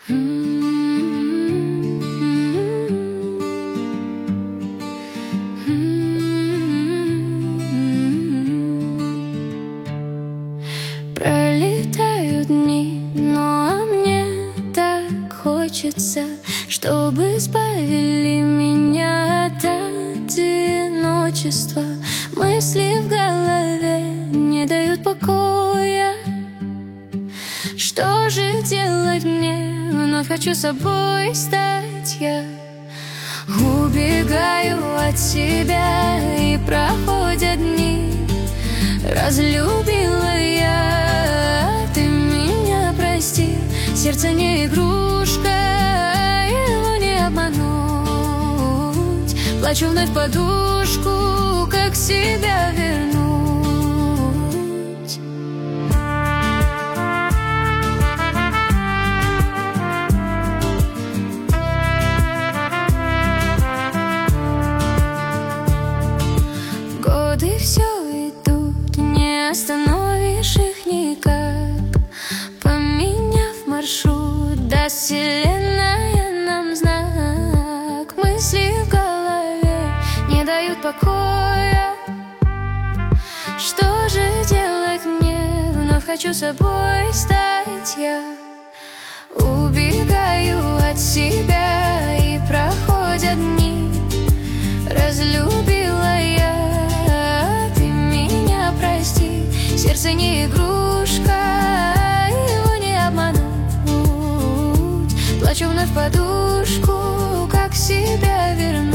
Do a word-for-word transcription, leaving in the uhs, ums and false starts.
Пролетают дни, ну а мне так хочется, чтобы избавили меня от одиночества. Мысли в голове не дают покоя. Что же делать мне? Вновь хочу собой стать я. Убегаю от себя, и проходят дни. Разлюбила я, ты меня прости. Сердце не игрушка, его не обмануть. Плачу вновь в подушку, как себя вернуть. Годы все идут, не остановишь их никак. Поменяв маршрут, даст вселенная нам знак. Мысли в голове не дают покоя. Что же делать мне? Вновь хочу собой стать я. Убегаю от себя, и проходят дни. Разлюбила я, ты меня прости. Сердце не игрушка, его не обмануть. Плачу вновь в подушку, как себя вернуть.